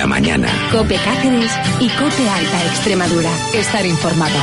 la mañana. COPE Cáceres y COPE Alta Extremadura. Estar informado.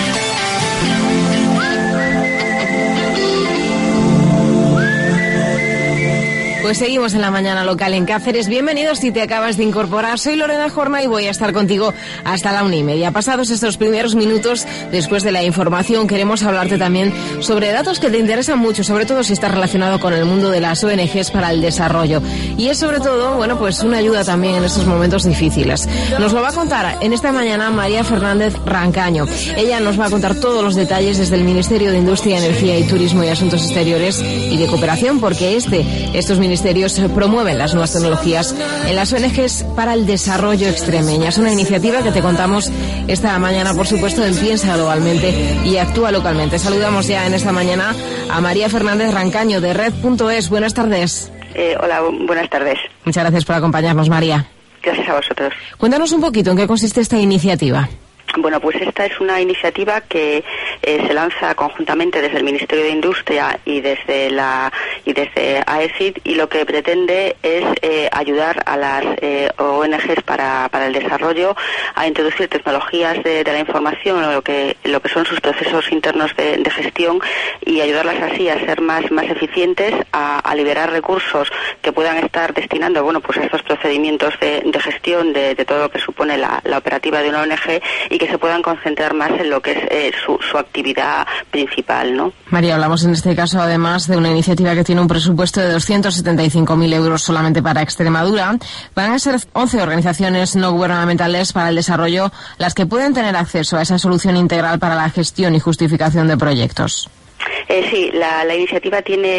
Pues seguimos en la mañana local en Cáceres. Bienvenidos si te acabas de incorporar. Soy Lorena Jorna y voy a estar contigo hasta la 1:30. Pasados estos primeros minutos, después de la información, queremos hablarte también sobre datos que te interesan mucho, sobre todo si estás relacionado con el mundo de las ONGs para el desarrollo. Y es sobre todo, bueno, pues una ayuda también en estos momentos difíciles. Nos lo va a contar en esta mañana María Fernández Rancaño. Ella nos va a contar todos los detalles desde el Ministerio de Industria, Energía y Turismo y Asuntos Exteriores y de Cooperación, porque estos ministerios promueven las nuevas tecnologías en las ONGs para el desarrollo extremeña. Es una iniciativa que te contamos esta mañana, por supuesto, en Piensa Globalmente y Actúa Localmente. Saludamos ya en esta mañana a María Fernández Rancaño de Red.es. Buenas tardes. Hola, buenas tardes. Muchas gracias por acompañarnos, María. Gracias a vosotros. Cuéntanos un poquito en qué consiste esta iniciativa. Bueno, pues esta es una iniciativa que se lanza conjuntamente desde el Ministerio de Industria y desde AECID, y lo que pretende es ayudar a las ONGs para el desarrollo a introducir tecnologías de la información, lo que son sus procesos internos de gestión, y ayudarlas así a ser más eficientes, a liberar recursos que puedan estar destinando, bueno, pues a estos procedimientos de gestión de todo lo que supone la operativa de una ONG, y que se puedan concentrar más en lo que es su actividad principal, ¿no? María, hablamos en este caso además de una iniciativa que tiene un presupuesto de 275.000 euros solamente para Extremadura. Van a ser 11 organizaciones no gubernamentales para el desarrollo las que pueden tener acceso a esa solución integral para la gestión y justificación de proyectos. Sí, la iniciativa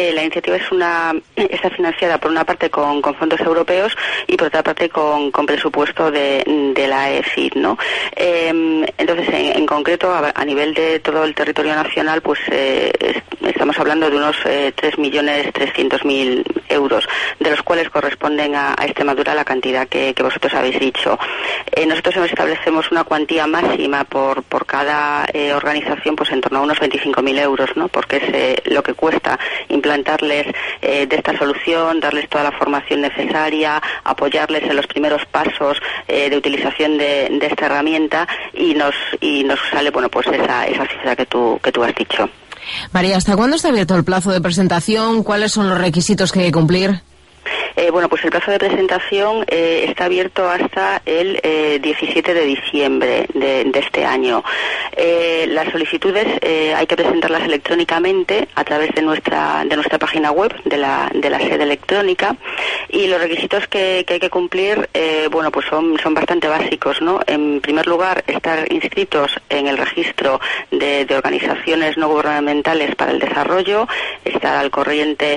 está financiada por una parte con fondos europeos y por otra parte con presupuesto de la AECID, ¿no? Entonces, en concreto, a nivel de todo el territorio nacional, pues estamos hablando de unos 3.300.000 euros, de los cuales corresponden a Extremadura la cantidad que vosotros habéis dicho. Nosotros establecemos una cuantía máxima por cada organización, pues en torno a unos 25.000 euros, ¿no? Porque es lo que cuesta implantarles de esta solución, darles toda la formación necesaria, apoyarles en los primeros pasos de utilización de esta herramienta, y nos sale, bueno, pues esa cifra que tú has dicho. María, ¿hasta cuándo está abierto el plazo de presentación? ¿Cuáles son los requisitos que hay que cumplir? Bueno, pues el plazo de presentación está abierto hasta el 17 de diciembre de este año. Las solicitudes hay que presentarlas electrónicamente a través de nuestra página web, de la sede electrónica, y los requisitos que hay que cumplir, bueno, pues son bastante básicos, ¿no? En primer lugar, estar inscritos en el registro de organizaciones no gubernamentales para el desarrollo, estar al corriente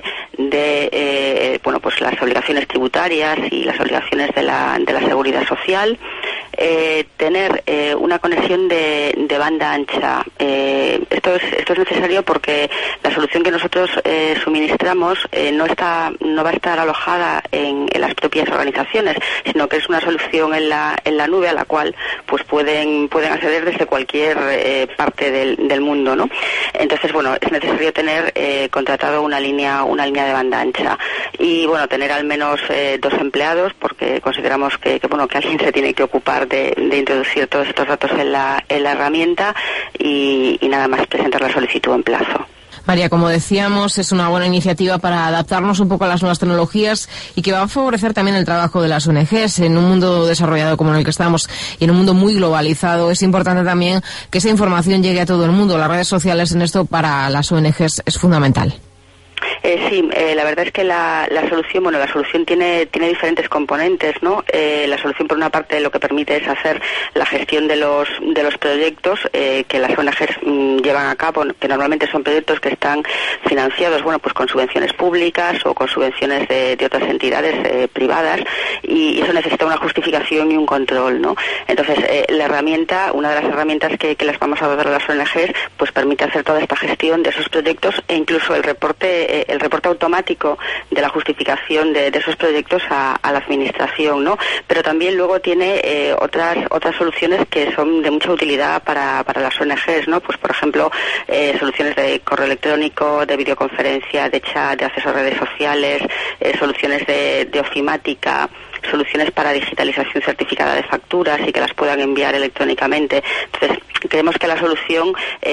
de bueno, pues las obligaciones tributarias y las obligaciones de la seguridad social, tener una conexión de banda ancha. Esto es necesario porque la solución que nosotros suministramos no va a estar alojada en las propias organizaciones, sino que es una solución en la nube, a la cual pues pueden acceder desde cualquier parte del mundo, ¿no? Entonces, bueno, es necesario tener contratado una línea de banda ancha, y bueno, tener al menos 2 empleados, porque consideramos que alguien se tiene que ocupar de introducir todos estos datos en la herramienta, y nada más presentar la solicitud en plazo. María, como decíamos, es una buena iniciativa para adaptarnos un poco a las nuevas tecnologías y que va a favorecer también el trabajo de las ONGs en un mundo desarrollado como en el que estamos y en un mundo muy globalizado. Es importante también que esa información llegue a todo el mundo. Las redes sociales en esto para las ONGs es fundamental. Sí, la verdad es que la solución tiene diferentes componentes, ¿no? La solución, por una parte, lo que permite es hacer la gestión de los proyectos que las ONGs llevan a cabo, que normalmente son proyectos que están financiados, bueno, pues con subvenciones públicas o con subvenciones de otras entidades privadas, y eso necesita una justificación y un control, ¿no? Entonces, la herramienta, una de las herramientas que les vamos a dar a las ONGs, pues permite hacer toda esta gestión de esos proyectos, e incluso el reporte el reporte automático de la justificación de esos proyectos a la administración, ¿no? Pero también luego tiene otras soluciones que son de mucha utilidad para las ONGs, ¿no? Pues por ejemplo, soluciones de correo electrónico, de videoconferencia, de chat, de acceso a redes sociales, soluciones de ofimática, soluciones para digitalización certificada de facturas y que las puedan enviar electrónicamente. Entonces, creemos que la solución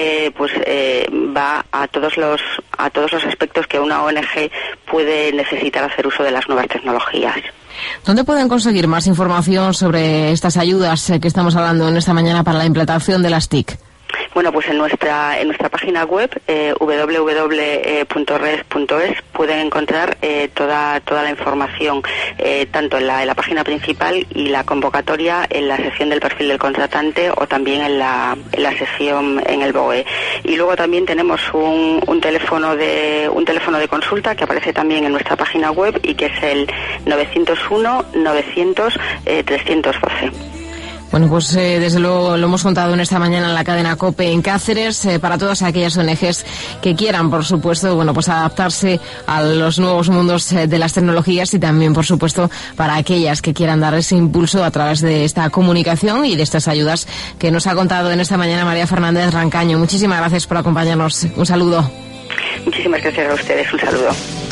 va a todos los aspectos que una ONG puede necesitar hacer uso de las nuevas tecnologías. ¿Dónde pueden conseguir más información sobre estas ayudas que estamos hablando en esta mañana para la implantación de las TIC? Bueno, pues en nuestra página web www.red.es pueden encontrar toda la información, tanto en la página principal y la convocatoria en la sección del perfil del contratante o también en la sección en el BOE. Y luego también tenemos un teléfono de consulta que aparece también en nuestra página web y que es el 901 900 312. Bueno, pues desde luego lo hemos contado en esta mañana en la cadena COPE en Cáceres, para todas aquellas ONGs que quieran, por supuesto, bueno, pues adaptarse a los nuevos mundos de las tecnologías y también, por supuesto, para aquellas que quieran dar ese impulso a través de esta comunicación y de estas ayudas que nos ha contado en esta mañana María Fernández Rancaño. Muchísimas gracias por acompañarnos. Un saludo. Muchísimas gracias a ustedes. Un saludo.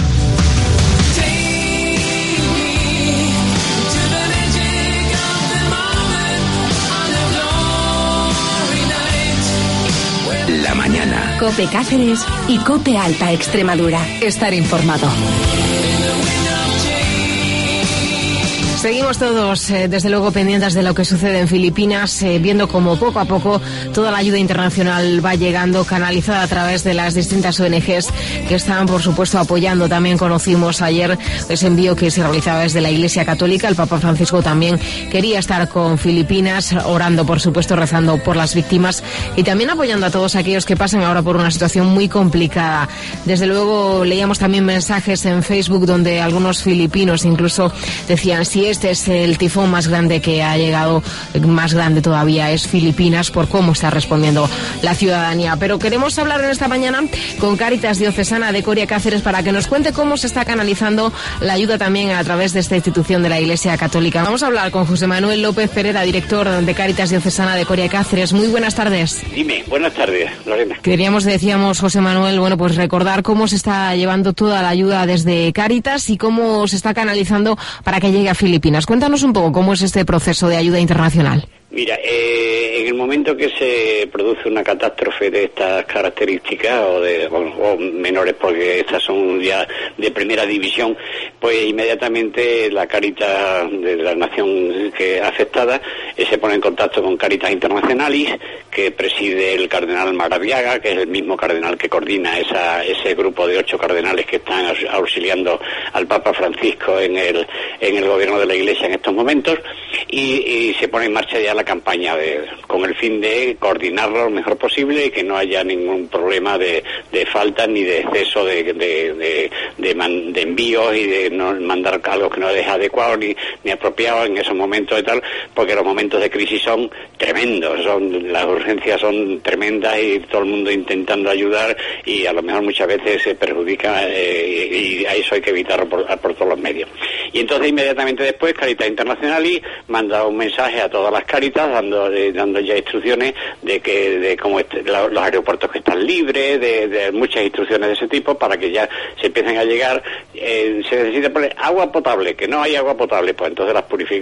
La mañana. COPE Cáceres y COPE Alta Extremadura. Estar informado. Seguimos todos, desde luego, pendientes de lo que sucede en Filipinas, viendo cómo poco a poco toda la ayuda internacional va llegando, canalizada a través de las distintas ONGs que están, por supuesto, apoyando. También conocimos ayer ese envío que se realizaba desde la Iglesia Católica. El Papa Francisco también quería estar con Filipinas, orando, por supuesto, rezando por las víctimas y también apoyando a todos aquellos que pasan ahora por una situación muy complicada. Desde luego, leíamos también mensajes en Facebook donde algunos filipinos incluso decían: si este es el tifón más grande que ha llegado, más grande todavía es Filipinas, por cómo está respondiendo la ciudadanía. Pero queremos hablar en esta mañana con Cáritas Diocesana de Coria Cáceres para que nos cuente cómo se está canalizando la ayuda también a través de esta institución de la Iglesia Católica. Vamos a hablar con José Manuel López Pereda, director de Cáritas Diocesana de Coria Cáceres. Muy buenas tardes. Dime, buenas tardes, Lorena. Decíamos, José Manuel, bueno, pues recordar cómo se está llevando toda la ayuda desde Cáritas y cómo se está canalizando para que llegue a Filipinas. Cuéntanos un poco cómo es este proceso de ayuda internacional. Mira, en el momento que se produce una catástrofe de estas características o menores, porque estas son ya de primera división, pues inmediatamente la Cáritas de la nación que afectada se pone en contacto con Cáritas Internacionalis, que preside el cardenal Maradiaga, que es el mismo cardenal que coordina ese grupo de 8 cardenales que están auxiliando al Papa Francisco en el gobierno de la Iglesia en estos momentos, y se pone en marcha ya la campaña con el fin de coordinarlo lo mejor posible y que no haya ningún problema de falta ni de exceso de envíos y de no mandar algo que no es adecuado ni apropiado en esos momentos y tal, porque los momentos de crisis son tremendos, las urgencias son tremendas y todo el mundo intentando ayudar y a lo mejor muchas veces se perjudica y a eso hay que evitarlo por todos los medios. Y entonces inmediatamente después Cáritas Internacionalis manda un mensaje a todas las Cáritas dando ya instrucciones de cómo los aeropuertos que están libres, de muchas instrucciones de ese tipo para que ya se empiecen a llegar. Se necesita poner agua potable, que no hay agua potable, pues entonces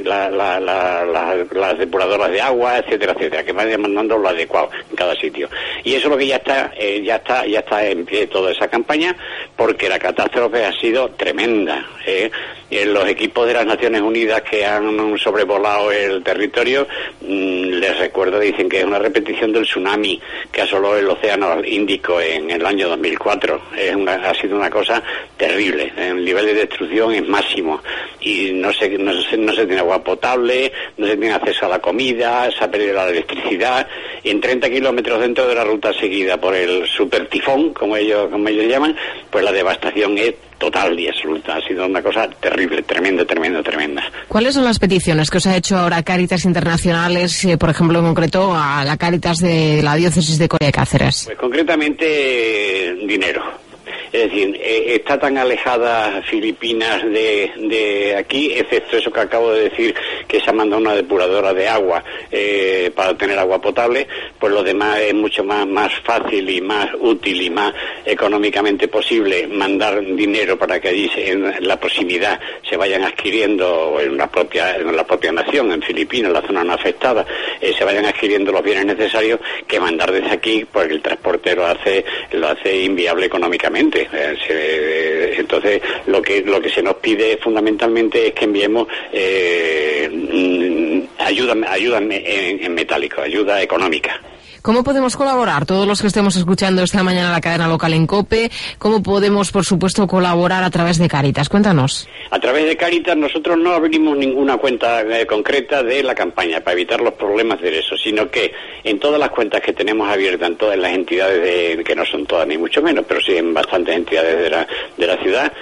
las depuradoras de agua, etcétera, etcétera, que vayan mandando lo adecuado en cada sitio. Y eso es lo que ya está en pie toda esa campaña, porque la catástrofe ha sido tremenda. Los equipos de las Naciones Unidas que han sobrevolado el territorio, les recuerdo, dicen que es una repetición del tsunami que asoló el Océano Índico en el año 2004. Ha sido una cosa terrible. El nivel de destrucción es máximo y no se tiene agua potable, no se tiene acceso a la comida, se ha perdido la electricidad. Y en 30 kilómetros dentro de la ruta seguida por el supertifón, como ellos llaman, pues la devastación es total y absoluta. Ha sido una cosa terrible, tremenda. ¿Cuáles son las peticiones que os ha hecho ahora Cáritas Internacionales, por ejemplo, en concreto a la Cáritas de la Diócesis de Coria Cáceres? Pues concretamente dinero. Es decir, está tan alejada Filipinas de aquí, excepto eso que acabo de decir, que se ha mandado una depuradora de agua para tener agua potable, pues lo demás es mucho más fácil y más útil y más económicamente posible mandar dinero para que allí en la proximidad se vayan adquiriendo en la propia nación, en Filipinas, en la zona no afectada, se vayan adquiriendo los bienes necesarios, que mandar desde aquí, porque el transporte lo hace inviable económicamente. Entonces lo que se nos pide fundamentalmente es que enviemos ayuda en metálico, ayuda económica. ¿Cómo podemos colaborar? Todos los que estemos escuchando esta mañana la cadena local en COPE, ¿cómo podemos, por supuesto, colaborar a través de Cáritas? Cuéntanos. A través de Cáritas nosotros no abrimos ninguna cuenta concreta de la campaña para evitar los problemas de eso, sino que en todas las cuentas que tenemos abiertas, en todas las entidades, que no son todas ni mucho menos, pero sí en bastantes entidades de la ciudad,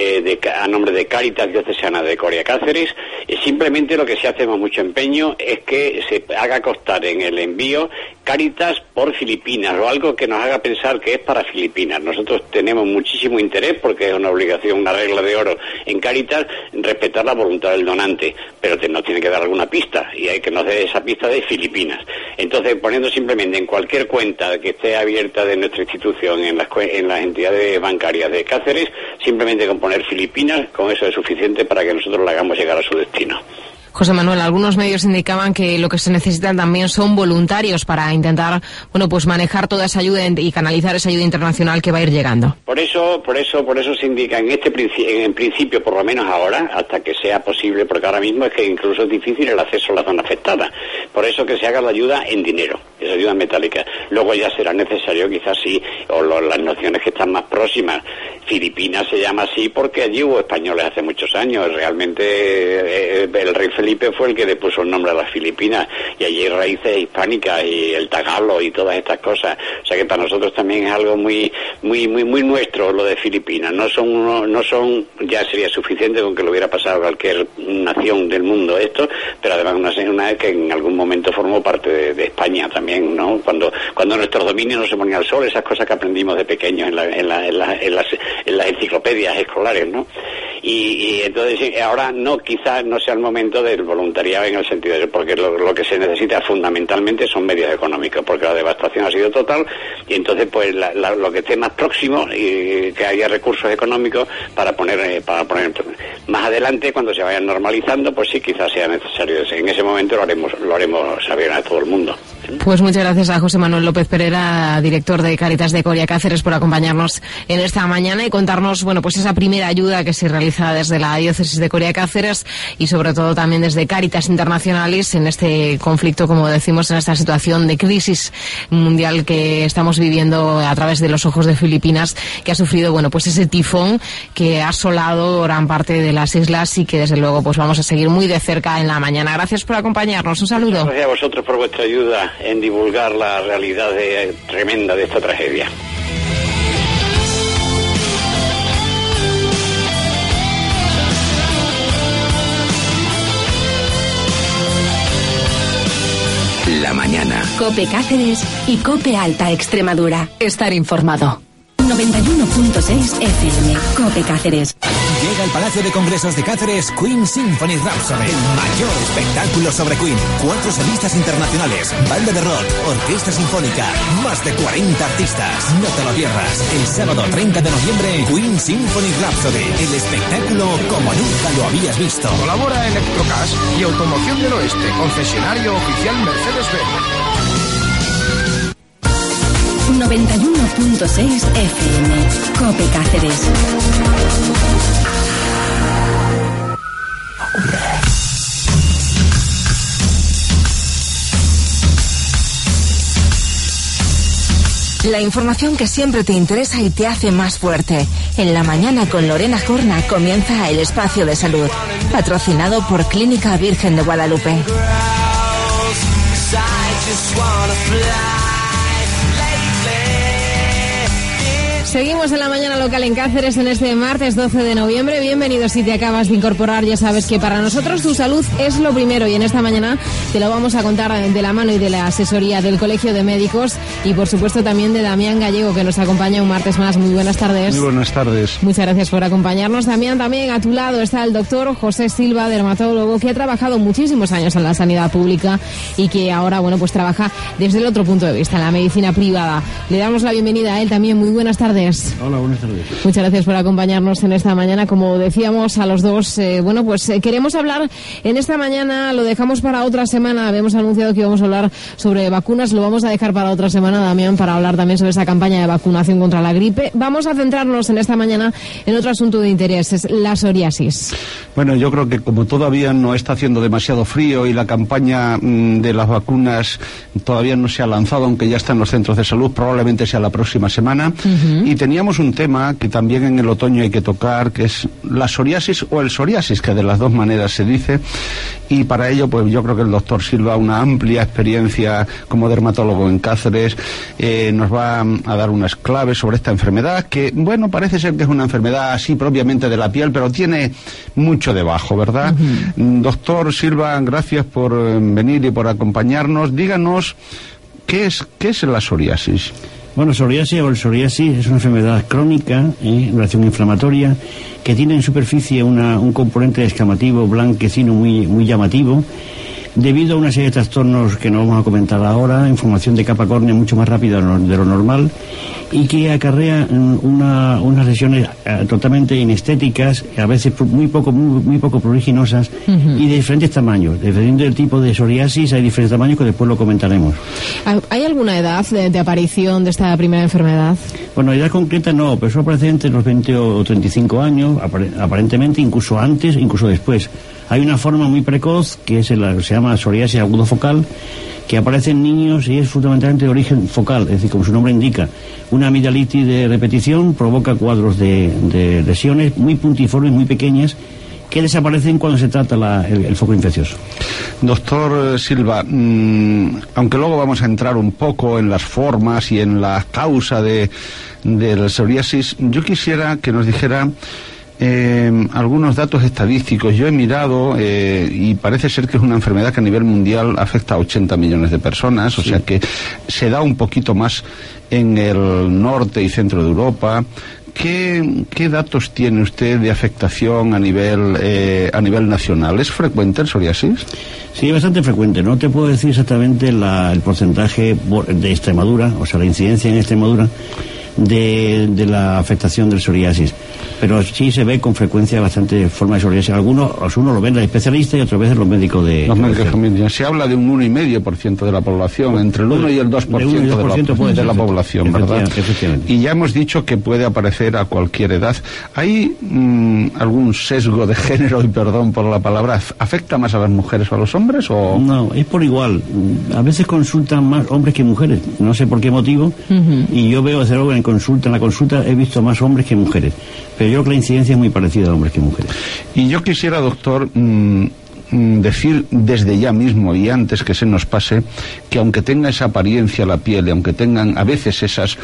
a nombre de Cáritas Diocesana de Coria Cáceres, simplemente lo que se hace con mucho empeño es que se haga constar en el envío Cáritas por Filipinas, o algo que nos haga pensar que es para Filipinas. Nosotros tenemos muchísimo interés, porque es una obligación, una regla de oro en Cáritas, respetar la voluntad del donante, pero nos tiene que dar alguna pista, y hay que nos dé esa pista de Filipinas. Entonces, poniendo simplemente en cualquier cuenta que esté abierta de nuestra institución, en las entidades bancarias de Cáceres, simplemente con poner Filipinas, con eso es suficiente para que nosotros la hagamos llegar a su destino. José Manuel, algunos medios indicaban que lo que se necesitan también son voluntarios para intentar, pues manejar toda esa ayuda y canalizar esa ayuda internacional que va a ir llegando. Por eso se indica en principio, por lo menos ahora, hasta que sea posible, porque ahora mismo es que incluso es difícil el acceso a la zona afectada. Por eso que se haga la ayuda en dinero, esa ayuda metálica. Luego ya será necesario, quizás sí, las naciones que están más próximas. Filipinas se llama así porque allí hubo españoles hace muchos años. Realmente el rey Felipe fue el que le puso el nombre a las Filipinas, y allí hay raíces hispánicas y el tagalo y todas estas cosas. O sea que para nosotros también es algo muy nuestro lo de Filipinas. No son, ya sería suficiente con que lo hubiera pasado a cualquier nación del mundo esto, pero además una vez que en algún momento formó parte de España también, ¿no? Cuando nuestros dominios no se ponían al sol, esas cosas que aprendimos de pequeños en las enciclopedias escolares, ¿no? Y entonces ahora quizás no sea el momento del voluntariado en el sentido de, porque lo que se necesita fundamentalmente son medios económicos, porque la devastación ha sido total, y entonces pues lo que esté más próximo, y que haya recursos económicos para poner más adelante, cuando se vayan normalizando, pues sí, quizás sea necesario. En ese momento lo haremos saber a todo el mundo. Pues muchas gracias a José Manuel López Pereira, director de Cáritas de Coria Cáceres, por acompañarnos en esta mañana y contarnos, pues esa primera ayuda que se realiza desde la diócesis de Coria Cáceres y sobre todo también desde Cáritas Internacionalis en este conflicto, como decimos, en esta situación de crisis mundial que estamos viviendo a través de los ojos de Filipinas, que ha sufrido, pues ese tifón que ha asolado gran parte de las islas y que desde luego pues vamos a seguir muy de cerca en la mañana. Gracias por acompañarnos. Un saludo. Gracias a vosotros por vuestra ayuda en divulgar la realidad tremenda de esta tragedia. La mañana. COPE Cáceres y COPE Alta Extremadura. Estar informado. 91.6 FM. COPE Cáceres. Llega al Palacio de Congresos de Cáceres Queen Symphony Rhapsody, el mayor espectáculo sobre Queen. 4 solistas internacionales, banda de rock, orquesta sinfónica, más de 40 artistas. No te lo pierdas. El sábado 30 de noviembre, Queen Symphony Rhapsody, el espectáculo como nunca lo habías visto. Colabora Electrocas y Automoción del Oeste, concesionario oficial Mercedes-Benz. 91.6 FM. COPE Cáceres. La información que siempre te interesa y te hace más fuerte. En la mañana con Lorena Jorna comienza el espacio de salud, patrocinado por Clínica Virgen de Guadalupe. Seguimos en la mañana local en Cáceres en este martes 12 de noviembre. Bienvenidos si te acabas de incorporar. Ya sabes que para nosotros tu salud es lo primero y en esta mañana te lo vamos a contar de la mano y de la asesoría del Colegio de Médicos y por supuesto también de Damián Gallego, que nos acompaña un martes más. Muy buenas tardes. Muy buenas tardes. Muchas gracias por acompañarnos. También a tu lado está el doctor José Silva, dermatólogo, que ha trabajado muchísimos años en la sanidad pública y que ahora, bueno, pues trabaja desde el otro punto de vista, en la medicina privada. Le damos la bienvenida a él también. Muy buenas tardes. Hola, buenas tardes. Muchas gracias por acompañarnos en esta mañana. Como decíamos a los dos, queremos hablar en esta mañana, lo dejamos para otra semana. Habíamos anunciado que íbamos a hablar sobre vacunas, lo vamos a dejar para otra semana, Damián, para hablar también sobre esa campaña de vacunación contra la gripe. Vamos a centrarnos en esta mañana en otro asunto de interés, es la psoriasis. Bueno, yo creo que como todavía no está haciendo demasiado frío y la campaña de las vacunas todavía no se ha lanzado, aunque ya está en los centros de salud, probablemente sea la próxima semana. Y teníamos un tema que también en el otoño hay que tocar, que es la psoriasis o el psoriasis, que de las dos maneras se dice, y para ello pues yo creo que el doctor Silva, una amplia experiencia como dermatólogo en Cáceres, nos va a dar unas claves sobre esta enfermedad, que bueno, parece ser que es una enfermedad así propiamente de la piel, pero tiene mucho debajo, ¿verdad? Doctor Silva, gracias por venir y por acompañarnos. Díganos, ¿qué es la psoriasis? Bueno, psoriasis es una enfermedad crónica, reacción inflamatoria, que tiene en superficie un componente descamativo blanquecino muy llamativo, debido a una serie de trastornos que no vamos a comentar ahora, en formación de capa córnea mucho más rápida de lo normal, y que acarrea unas lesiones totalmente inestéticas, a veces muy poco pruriginosas, y de diferentes tamaños. Dependiendo del tipo de psoriasis hay diferentes tamaños que después lo comentaremos. ¿Hay alguna edad de aparición de esta primera enfermedad? Bueno, edad concreta no, pero eso aparece entre los 20 o 35 años, aparentemente, incluso antes, incluso después. Hay una forma muy precoz que se llama psoriasis agudo focal, que aparece en niños y es fundamentalmente de origen focal, es decir, como su nombre indica, una amigdalitis de repetición provoca cuadros de lesiones muy puntiformes, muy pequeñas, que desaparecen cuando se trata el foco infeccioso. Doctor Silva, aunque luego vamos a entrar un poco en las formas y en la causa de la psoriasis, yo quisiera que nos dijera algunos datos estadísticos. Yo he mirado y parece ser que es una enfermedad que a nivel mundial afecta a 80 millones de personas, o sea que se da un poquito más en el norte y centro de Europa. ¿Qué datos tiene usted de afectación a nivel nacional? ¿Es frecuente el psoriasis? Sí, es bastante frecuente. No te puedo decir exactamente el porcentaje de Extremadura, o sea, la incidencia en Extremadura de la afectación del psoriasis, pero sí se ve con frecuencia bastante forma de psoriasis. Uno lo ven los especialistas y otras veces los médicos de... Los médicos también. Se habla de un 1,5% de la población, entre el 1 y el 2% de la población, ¿verdad? Efectivamente. Y ya hemos dicho que puede aparecer a cualquier edad. ¿Hay algún sesgo de género, y perdón por la palabra, afecta más a las mujeres o a los hombres? O... No, es por igual. A veces consultan más hombres que mujeres, no sé por qué motivo, y yo veo desde luego en la consulta he visto más hombres que mujeres, pero yo creo que la incidencia es muy parecida a hombres que mujeres. Y yo quisiera, doctor, decir desde ya mismo y antes que se nos pase que aunque tenga esa apariencia la piel y aunque tengan a veces esas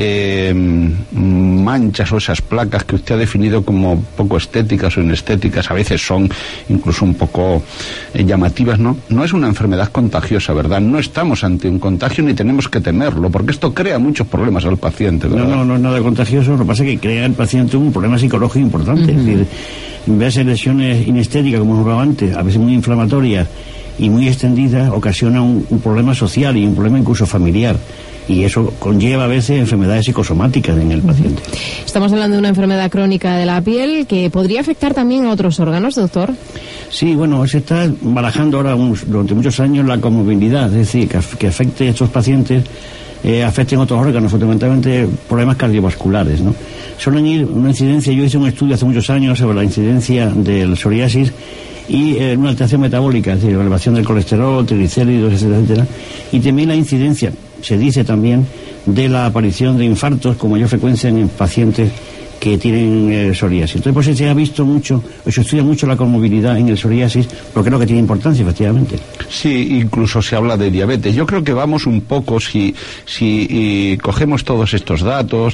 manchas o esas placas que usted ha definido como poco estéticas o inestéticas, a veces son incluso un poco llamativas, no es una enfermedad contagiosa, ¿verdad? No estamos ante un contagio ni tenemos que temerlo, porque esto crea muchos problemas al paciente, ¿verdad? No es nada contagioso. Lo que pasa es que crea al paciente un problema psicológico importante. Es decir, verse lesiones inestéticas, como hemos hablado antes, a veces muy inflamatorias y muy extendidas, ocasiona un problema social y un problema incluso familiar. Y eso conlleva a veces enfermedades psicosomáticas en el paciente. Estamos hablando de una enfermedad crónica de la piel que podría afectar también a otros órganos, doctor. Sí, bueno, se está barajando ahora durante muchos años la comorbilidad, es decir, que afecte a estos pacientes, afecten otros órganos, fundamentalmente problemas cardiovasculares, ¿no? Suelen ir una incidencia, yo hice un estudio hace muchos años sobre la incidencia del psoriasis y una alteración metabólica, es decir, elevación del colesterol, triglicéridos, etcétera, etcétera, y también la incidencia, se dice también, de la aparición de infartos con mayor frecuencia en pacientes que tienen psoriasis. Entonces, pues se ha visto mucho, se estudia mucho la comorbilidad en el psoriasis, porque creo que tiene importancia, efectivamente. Sí, incluso se habla de diabetes. Yo creo que vamos un poco, si cogemos todos estos datos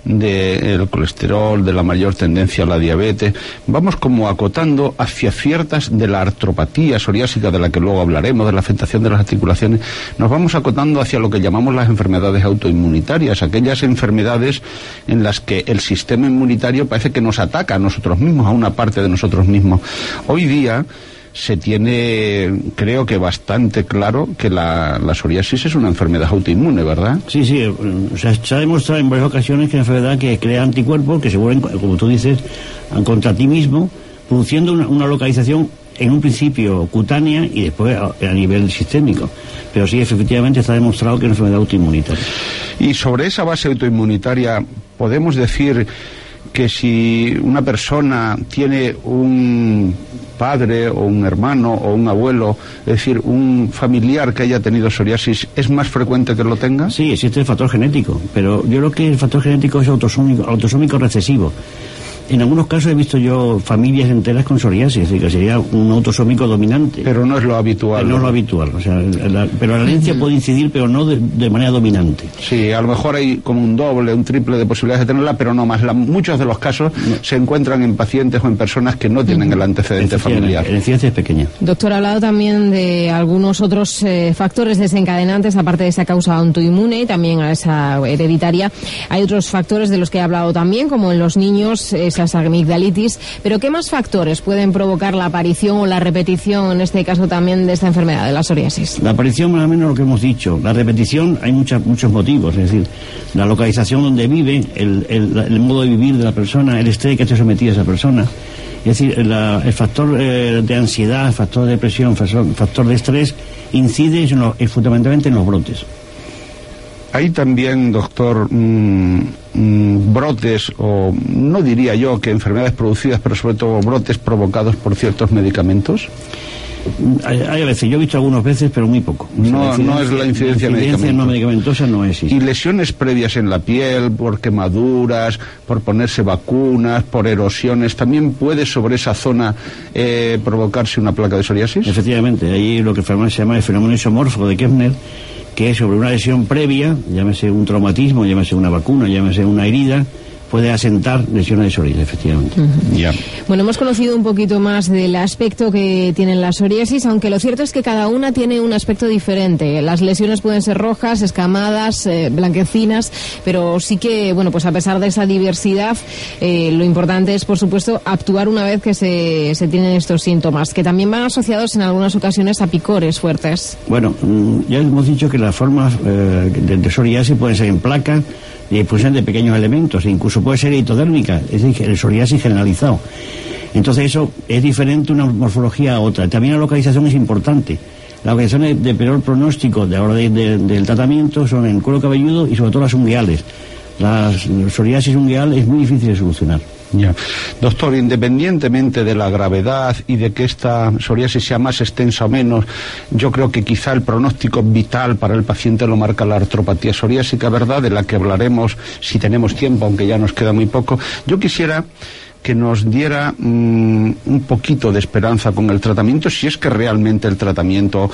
del colesterol, de la mayor tendencia a la diabetes, vamos como acotando hacia ciertas de la artropatía psoriásica, de la que luego hablaremos, de la afectación de las articulaciones, nos vamos acotando hacia lo que llamamos las enfermedades autoinmunitarias, aquellas enfermedades en las que el sistema inmunitario parece que nos ataca a nosotros mismos, a una parte de nosotros mismos. Hoy día se tiene, creo que bastante claro, que la psoriasis es una enfermedad autoinmune, ¿verdad? Sí, se ha demostrado en varias ocasiones que es una enfermedad que crea anticuerpos que se vuelven, como tú dices, contra ti mismo, produciendo una localización en un principio cutánea y después a nivel sistémico. Pero sí, efectivamente está demostrado que es una enfermedad autoinmunitaria. Y sobre esa base autoinmunitaria, podemos decir que si una persona tiene un padre o un hermano o un abuelo, es decir, un familiar que haya tenido psoriasis, ¿es más frecuente que lo tenga? Sí, existe el factor genético, pero yo creo que el factor genético es autosómico recesivo. En algunos casos he visto yo familias enteras con psoriasis, es decir, que sería un autosómico dominante. Pero no es lo habitual. No es lo habitual, o sea, pero la herencia puede incidir, pero no de manera dominante. Sí, a lo mejor hay como un doble, un triple de posibilidades de tenerla, pero no más. Muchos de los casos se encuentran en pacientes o en personas que no tienen el antecedente familiar. La incidencia es pequeña. Doctor, ha hablado también de algunos otros factores desencadenantes, aparte de esa causa autoinmune y también a esa hereditaria. Hay otros factores de los que ha hablado también, como en los niños, esas amigdalitis, pero ¿qué más factores pueden provocar la aparición o la repetición, en este caso también, de esta enfermedad, de la psoriasis? La aparición, más o menos lo que hemos dicho. La repetición, hay muchos motivos, es decir, la localización donde vive, el modo de vivir de la persona, el estrés que esté sometida esa persona. Es decir, el factor de ansiedad, el factor de depresión, el factor de estrés incide fundamentalmente en los brotes. Hay también, doctor, brotes, o no diría yo que enfermedades producidas, pero sobre todo brotes provocados por ciertos medicamentos. Hay a veces, yo he visto algunas veces, pero muy poco. No es la incidencia no medicamentosa, no existe. Y lesiones previas en la piel, por quemaduras, por ponerse vacunas, por erosiones, ¿también puede sobre esa zona provocarse una placa de psoriasis? Efectivamente, ahí lo que se llama el fenómeno isomorfo de Kepner, que es sobre una lesión previa, llámese un traumatismo, llámese una vacuna, llámese una herida, puede asentar lesiones de psoriasis, efectivamente. Bueno, hemos conocido un poquito más del aspecto que tiene la psoriasis, aunque lo cierto es que cada una tiene un aspecto diferente. Las lesiones pueden ser rojas, escamadas, blanquecinas, pero sí que, bueno, pues a pesar de esa diversidad, lo importante es, por supuesto, actuar una vez que se tienen estos síntomas, que también van asociados en algunas ocasiones a picores fuertes. Bueno, ya hemos dicho que las formas de psoriasis pueden ser en placa, y expulsión de pequeños elementos, e incluso puede ser ectodérmica, es decir, el psoriasis generalizado. Entonces eso es diferente una morfología a otra. También la localización es importante. Las localizaciones de peor pronóstico de ahora del tratamiento son en cuero cabelludo y sobre todo las ungueales. La psoriasis ungueal es muy difícil de solucionar. Ya. Doctor, independientemente de la gravedad y de que esta psoriasis sea más extensa o menos, yo creo que quizá el pronóstico vital para el paciente lo marca la artropatía psoriásica, ¿verdad?, de la que hablaremos si tenemos tiempo, aunque ya nos queda muy poco. Yo quisiera que nos diera un poquito de esperanza con el tratamiento, si es que realmente el tratamiento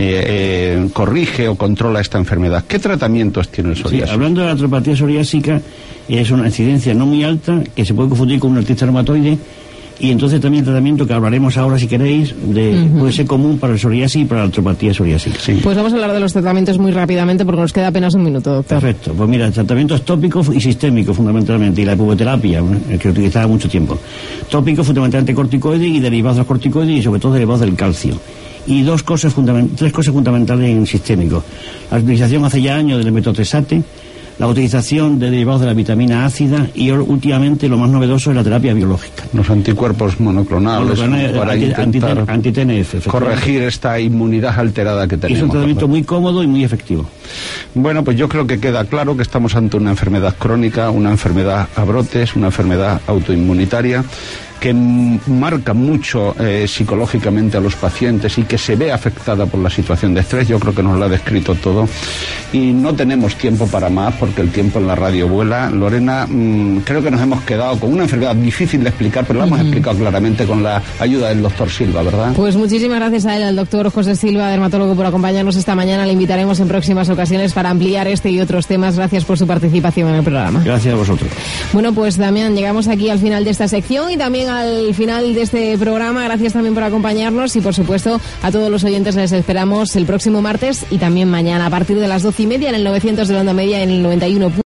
corrige o controla esta enfermedad. ¿Qué tratamientos tiene el psoriasis? Sí, hablando de la artropatía psoriásica, es una incidencia no muy alta, que se puede confundir con un artrita reumatoide, y entonces también el tratamiento que hablaremos ahora, si queréis, puede ser común para el psoriasis y para la artropatía psoriásica. Sí. Pues vamos a hablar de los tratamientos muy rápidamente porque nos queda apenas un minuto, doctor. Perfecto. Pues mira, el tratamiento es tópico y sistémico fundamentalmente, y la epoterapia, el que utilizaba mucho tiempo. Tópico fundamentalmente corticoides y derivados de los corticoides y sobre todo derivados del calcio. Y tres cosas fundamentales en sistémico. La utilización hace ya años del metotrexate, la utilización de derivados de la vitamina ácida y últimamente lo más novedoso es la terapia biológica. Los anticuerpos monoclonales para intentar anti-TNF, corregir esta inmunidad alterada que tenemos. Es un tratamiento muy cómodo y muy efectivo. Bueno, pues yo creo que queda claro que estamos ante una enfermedad crónica, una enfermedad a brotes, una enfermedad autoinmunitaria, que marca mucho psicológicamente a los pacientes y que se ve afectada por la situación de estrés. Yo creo que nos lo ha descrito todo y no tenemos tiempo para más porque el tiempo en la radio vuela. Lorena, creo que nos hemos quedado con una enfermedad difícil de explicar, pero la hemos explicado claramente con la ayuda del doctor Silva, ¿verdad? Pues muchísimas gracias a él, al doctor José Silva, dermatólogo, por acompañarnos esta mañana. Le invitaremos en próximas ocasiones para ampliar este y otros temas. Gracias por su participación en el programa. Gracias a vosotros. Bueno, pues Damián, llegamos aquí al final de esta sección y también al final de este programa. Gracias también por acompañarnos y, por supuesto, a todos los oyentes les esperamos el próximo martes y también mañana a partir de las 12:30 en el 900 de la onda media, en el 91.